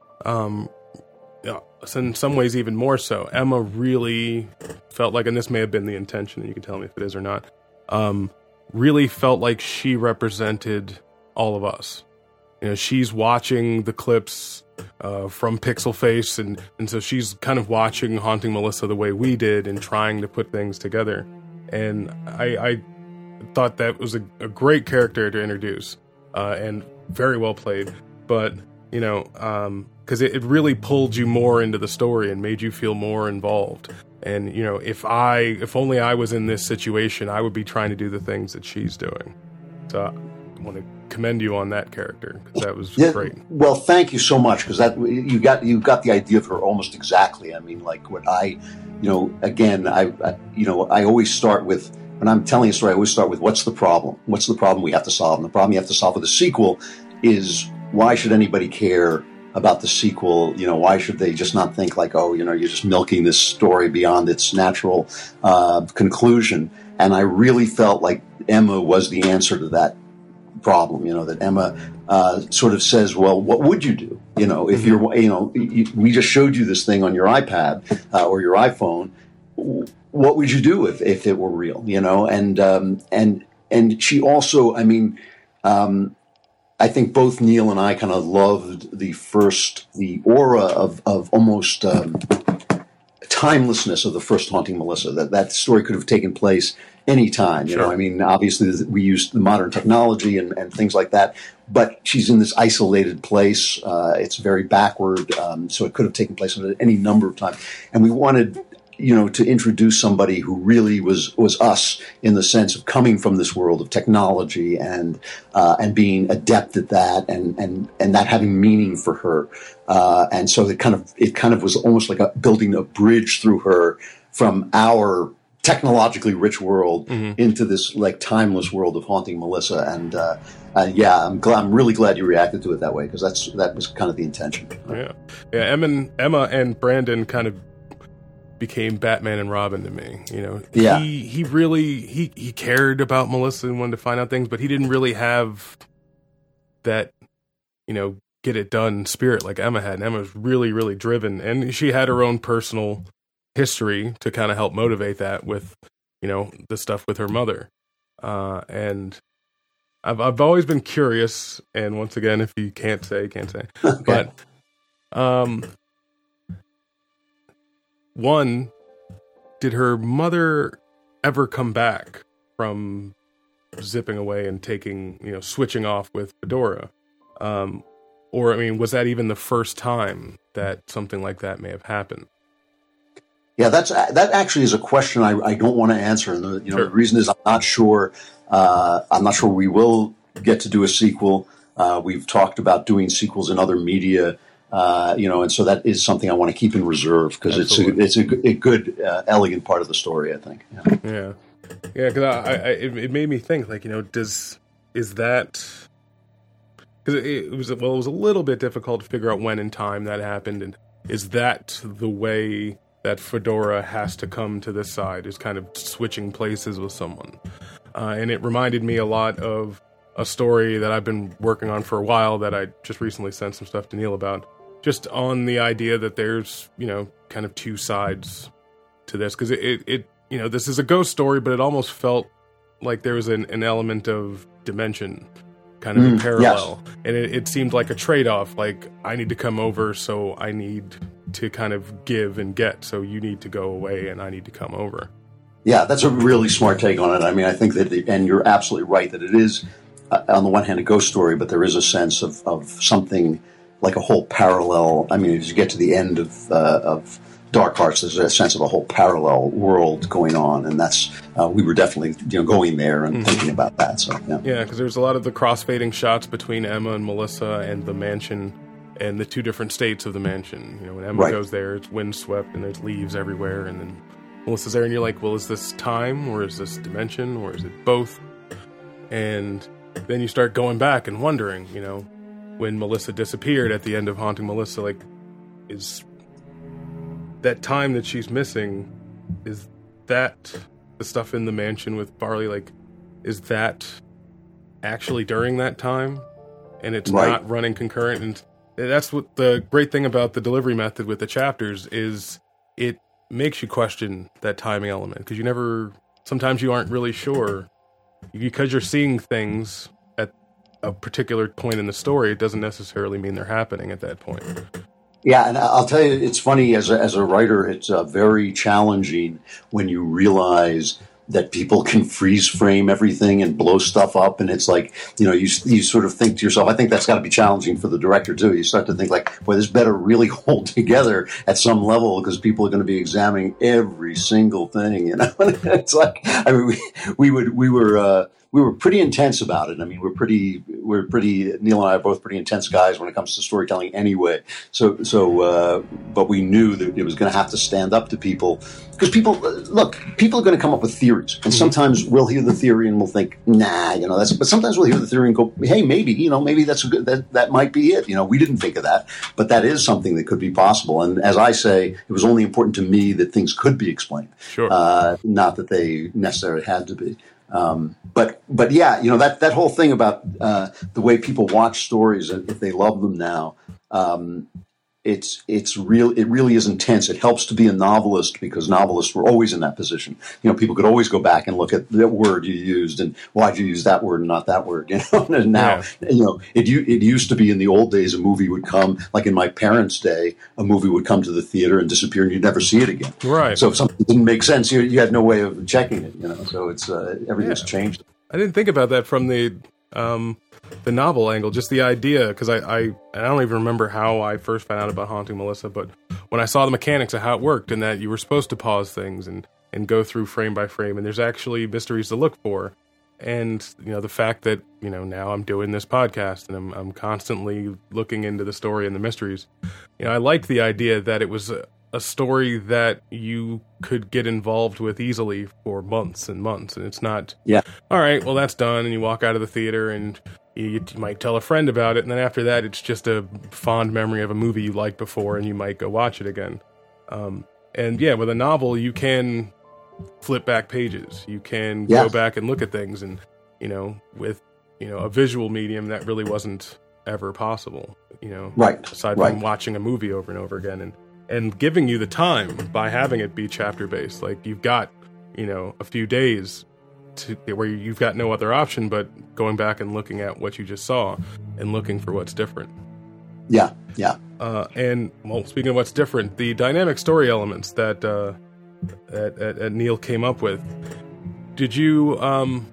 um, yeah, in some ways even more so, Emma really felt like, and this may have been the intention, and you can tell me if it is or not, um, really felt like she represented all of us. You know, she's watching the clips uh, from Pixel Face, and, and so she's kind of watching Haunting Melissa the way we did and trying to put things together. And I, I thought that was a, a great character to introduce, uh, and very well played. But, you know, um, because it, it really pulled you more into the story and made you feel more involved. And, you know, if I, if only I was in this situation, I would be trying to do the things that she's doing. So I want to commend you on that character, because that was yeah, great. Well, thank you so much, because that you got you got the idea of her almost exactly. I mean, like what I, you know, again, I, I you know, I always start with, when I'm telling a story, I always start with, what's the problem? What's the problem we have to solve? And the problem you have to solve with a sequel is, why should anybody care about the sequel? You know, why should they just not think like, oh, you know, you're just milking this story beyond its natural uh, conclusion? And I really felt like Emma was the answer to that problem. You know, that Emma uh, sort of says, well, what would you do? You know, if you're, you know, you, we just showed you this thing on your iPad uh, or your iPhone. What would you do if, if it were real? You know, and um, and and she also, I mean, um, I think both Neil and I kind of loved the first, the aura of, of almost um, timelessness of the first Haunting Melissa. That that story could have taken place any time. You sure. know, I mean, obviously we used the modern technology and, and things like that, but she's in this isolated place. Uh, it's very backward, um, so it could have taken place at any number of times. And we wanted, you know, to introduce somebody who really was was us, in the sense of coming from this world of technology and uh, and being adept at that, and and and that having meaning for her. Uh, and so it kind of it kind of was almost like a, building a bridge through her from our technologically rich world mm-hmm. into this like timeless world of Haunting Melissa. And uh, uh, yeah, I'm glad. I'm really glad you reacted to it that way, because that's that was kind of the intention. Yeah, yeah. Emma, Emma, and Brandon kind of became Batman and Robin to me. You know, yeah. he he really he he cared about Melissa and wanted to find out things, but he didn't really have that, you know, get it done spirit like Emma had. And Emma was really really driven, and she had her own personal history to kind of help motivate that with, you know, the stuff with her mother. Uh, and I've I've always been curious, and once again, if you can't say, can't say, okay. but um. One, did her mother ever come back from zipping away and taking, you know, switching off with Fedora? Um, or, I mean, was that even the first time that something like that may have happened? Yeah, that's that actually is a question I, I don't want to answer. And the, you know, sure. the reason is I'm not sure. Uh, I'm not sure we will get to do a sequel. Uh, we've talked about doing sequels in other media. Uh, you know, and so that is something I want to keep in reserve, because it's a, it's a, a good, uh, elegant part of the story, I think. Yeah, yeah, yeah. Because I, I, it, it made me think, like, you know, does is that because it, it was well, it was a little bit difficult to figure out when in time that happened, and is that the way that Fedora has to come to this side, is kind of switching places with someone, uh, and it reminded me a lot of a story that I've been working on for a while that I just recently sent some stuff to Neil about. Just on the idea that there's, you know, kind of two sides to this. Because it, it, it, you know, this is a ghost story, but it almost felt like there was an, an element of dimension, kind of mm, a parallel. Yes. And it, it seemed like a trade-off. Like, I need to come over, so I need to kind of give and get. So you need to go away, and I need to come over. Yeah, that's a really smart take on it. I mean, I think that, the, and you're absolutely right, that it is uh, on the one hand, a ghost story, but there is a sense of, of something like a whole parallel. I mean, as you get to the end of uh, of Dark Hearts, there's a sense of a whole parallel world going on, and that's uh, we were definitely you know going there and mm-hmm. thinking about that. So yeah, yeah, because there's a lot of the cross-fading shots between Emma and Melissa and the mansion and the two different states of the mansion. You know, when Emma right. goes there, it's windswept and there's leaves everywhere, and then Melissa's there, and you're like, well, is this time or is this dimension or is it both? And then you start going back and wondering, you know, when Melissa disappeared at the end of Haunting Melissa, like, is that time that she's missing, is that the stuff in the mansion with Barley, like, is that actually during that time? And it's right. not running concurrent. And that's what the great thing about the delivery method with the chapters is it makes you question that timing element. Because you never, sometimes you aren't really sure. Because you're seeing things at a particular point in the story, it doesn't necessarily mean they're happening at that point. Yeah, and I'll tell you, it's funny, as a, as a writer, it's uh, very challenging when you realize that people can freeze frame everything and blow stuff up, and it's like, you know, you you sort of think to yourself, I think that's got to be challenging for the director too. You start to think like, boy, this better really hold together at some level because people are going to be examining every single thing, you know. It's like, I mean, we, we would we were uh, we were pretty intense about it. I mean, we're pretty we're pretty Neil and I are both pretty intense guys when it comes to storytelling anyway. So so, uh, but we knew that it was going to have to stand up to people. Because people, look, people are going to come up with theories. And sometimes we'll hear the theory and we'll think, nah, you know, that's, but sometimes we'll hear the theory and go, hey, maybe, you know, maybe that's a good, that, that might be it. You know, we didn't think of that, but that is something that could be possible. And as I say, it was only important to me that things could be explained. Sure. Uh, not that they necessarily had to be. Um, but, but yeah, you know, that, that whole thing about, uh, the way people watch stories and if they love them now, um, It's it's real. It really is intense. It helps to be a novelist because novelists were always in that position. You know, people could always go back and look at the word you used and why'd you use that word and not that word. You know, and now yeah. you know it. It used to be in the old days a movie would come, like in my parents' day, a movie would come to the theater and disappear and you'd never see it again. Right. So if something didn't make sense, you, you had no way of checking it. You know, so it's uh, everything's yeah. changed. I didn't think about that from the. Um... the novel angle, just the idea, because I, I I don't even remember how I first found out about Haunting Melissa, but when I saw the mechanics of how it worked and that you were supposed to pause things and, and go through frame by frame, and there's actually mysteries to look for, and you know the fact that you know now I'm doing this podcast and I'm I'm constantly looking into the story and the mysteries, you know I liked the idea that it was a, a story that you could get involved with easily for months and months, and it's not yeah all right, well that's done, and you walk out of the theater and You, you might tell a friend about it, and then after that, it's just a fond memory of a movie you liked before, and you might go watch it again. Um, and yeah, with a novel, you can flip back pages. You can yeah. go back and look at things, and you know, with you know a visual medium, that really wasn't ever possible. You know, right? Aside right. from watching a movie over and over again, and and giving you the time by having it be chapter based, like you've got you know a few days. To, where you've got no other option but going back and looking at what you just saw and looking for what's different. Yeah, yeah. Uh, and, well, speaking of what's different, the dynamic story elements that, uh, that, that, that Neil came up with, did you um,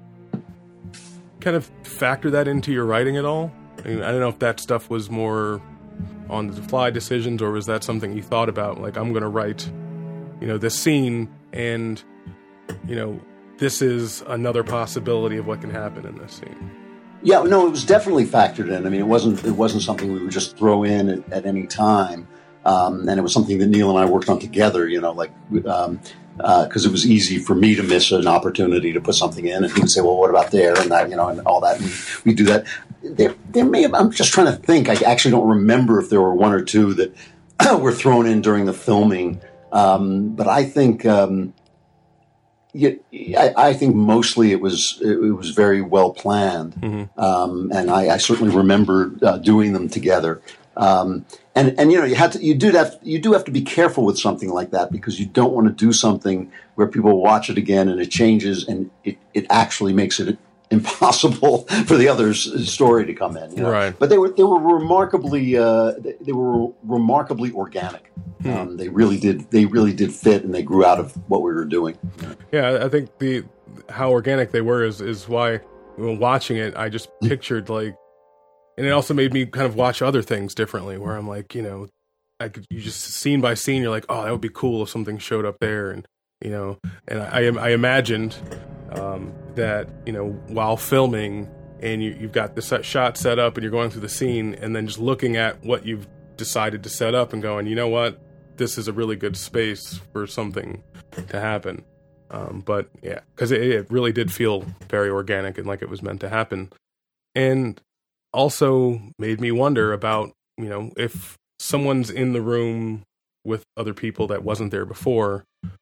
kind of factor that into your writing at all? I mean, I don't know if that stuff was more on the fly decisions or was that something you thought about? Like, I'm going to write, you know, this scene and, you know, this is another possibility of what can happen in this scene. Yeah, no, it was definitely factored in. I mean, it wasn't it wasn't something we would just throw in at, at any time, um, and it was something that Neil and I worked on together. You know, like um, uh, because it was easy for me to miss an opportunity to put something in, and he would say, "Well, what about there?" and that, you know, and all that. And we do that. There, there may have. I'm just trying to think. I actually don't remember if there were one or two that were thrown in during the filming, um, but I think. Um, Yeah, I, I think mostly it was it was very well planned, mm-hmm. um, and I, I certainly remember uh, doing them together. Um, and and you know you had to you do have you do have to be careful with something like that because you don't want to do something where people watch it again and it changes and it, it actually makes it impossible for the other's story to come in. You know? Right. But they were they were remarkably uh, they were remarkably organic. Hmm. Um, they really did. They really did fit, and they grew out of what we were doing. Yeah, I think the how organic they were is is why when watching it, I just pictured like, and it also made me kind of watch other things differently, where I'm like, you know, I could, you just scene by scene, you're like, oh, that would be cool if something showed up there. And, you know, and I, I imagined um, that, you know, while filming and you, you've got the set shot set up and you're going through the scene and then just looking at what you've decided to set up and going, you know what, this is a really good space for something to happen. Um, but yeah, because it, it really did feel very organic and like it was meant to happen. And also made me wonder about, you know, if someone's in the room with other people that wasn't there before,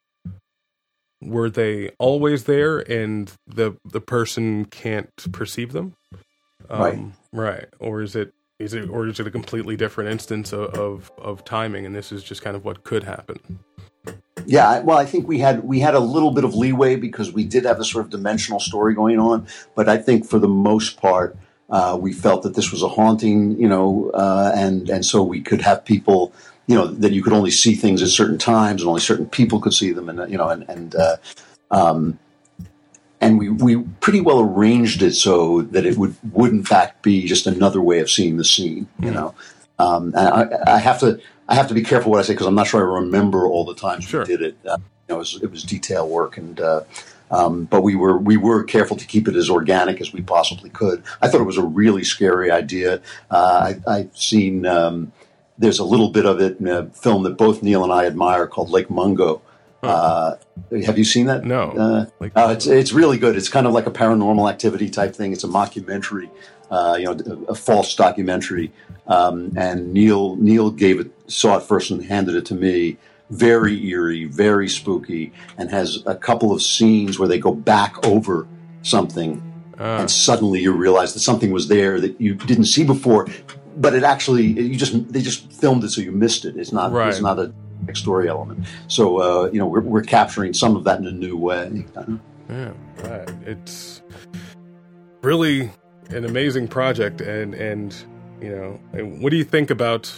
were they always there and the the person can't perceive them? Um, right. Right. Or is it is it or is it a completely different instance of, of, of timing, and this is just kind of what could happen? Yeah, well, I think we had we had a little bit of leeway because we did have a sort of dimensional story going on, but I think for the most part, uh, we felt that this was a haunting, you know, uh, and and so we could have people, you know, that you could only see things at certain times and only certain people could see them, and you know, and and uh, um, and we we pretty well arranged it so that it would would in fact be just another way of seeing the scene, you know. Um, and I, I have to. I have to be careful what I say because I'm not sure I remember all the times Sure. we did it. Uh, you know, it was, it was detail work, and uh, um, but we were we were careful to keep it as organic as we possibly could. I thought it was a really scary idea. Uh, I, I've seen um, there's a little bit of it in a film that both Neil and I admire called Lake Mungo. Uh, have you seen that? No. Uh, Like, uh, it's it's really good. It's kind of like a Paranormal Activity type thing. It's a mockumentary, uh, you know, a, a false documentary. Um, and Neil Neil gave it, saw it first and handed it to me. Very eerie, very spooky, and has a couple of scenes where they go back over something, uh, and suddenly you realize that something was there that you didn't see before. But it actually, you just they just filmed it so you missed it. It's not Right. it's not a story element. So uh, you know, we're we're capturing some of that in a new way. yeah, right. It's really an amazing project, and and you know, and what do you think about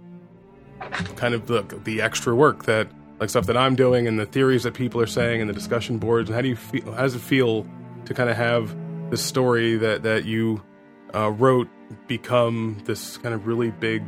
kind of the the extra work that, like stuff that I'm doing, and the theories that people are saying, and the discussion boards, and how do you feel? How does it feel to kind of have the story that that you uh, wrote become this kind of really big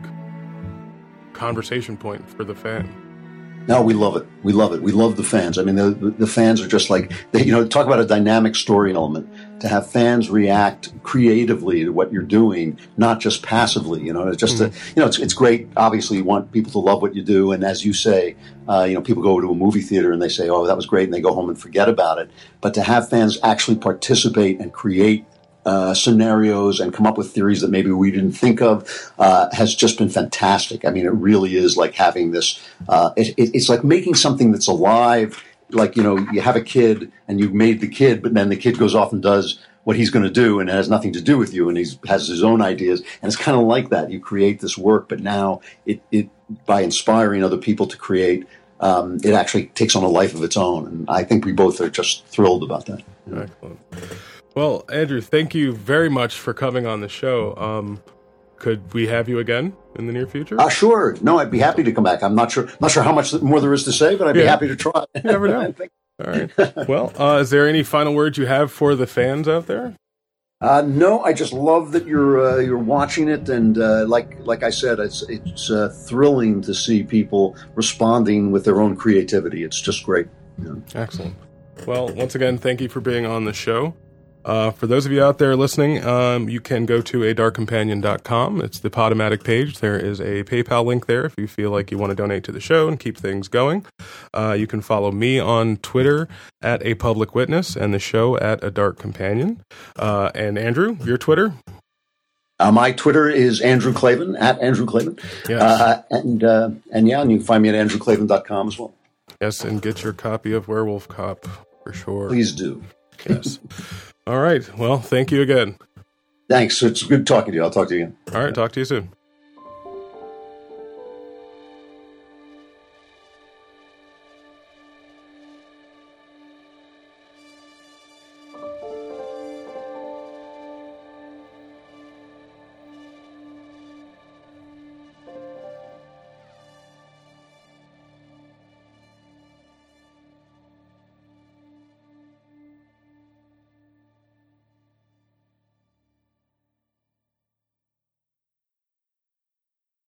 conversation point for the fan? No, we love it. We love it. We love the fans. I mean, the, the fans are just like, they, you know, talk about a dynamic story element. To have fans react creatively to what you're doing, not just passively. You know, it's just, mm-hmm. a, you know, it's it's great. Obviously, you want people to love what you do, and as you say, uh, you know, people go to a movie theater and they say, "Oh, that was great," and they go home and forget about it. But to have fans actually participate and create Uh, scenarios and come up with theories that maybe we didn't think of uh, has just been fantastic. I mean, it really is like having this. Uh, it, it, it's like making something that's alive. Like, you know, you have a kid and you made the kid, but then the kid goes off and does what he's going to do, and it has nothing to do with you, and he has his own ideas. And it's kind of like that. You create this work, but now it, it by inspiring other people to create, um, it actually takes on a life of its own. And I think we both are just thrilled about that. Excellent. Well, Andrew, thank you very much for coming on the show. Um, could we have you again in the near future? Uh, sure. No, I'd be happy to come back. I'm not sure not sure how much more there is to say, but I'd be yeah. happy to try. You never know. All right. Well, uh, is there any final words you have for the fans out there? Uh, no, I just love that you're uh, you're watching it, and uh, like like I said, it's it's uh, thrilling to see people responding with their own creativity. It's just great. Yeah. Excellent. Well, once again, thank you for being on the show. Uh, for those of you out there listening, um, you can go to a dark companion dot com. It's the Podomatic page. There is a PayPal link there if you feel like you want to donate to the show and keep things going. Uh, you can follow me on Twitter at A Public Witness and the show at A Dark Companion. Uh, and Andrew, your Twitter? Uh, my Twitter is Andrew Klavan, at Andrew Klavan. Yes. Uh, and, uh, and yeah, and you can find me at andrew klavan dot com as well. Yes, and get your copy of Werewolf Cop for sure. Please do. Yes. All right. Well, thank you again. Thanks. It's good talking to you. I'll talk to you again. All right. Talk to you soon.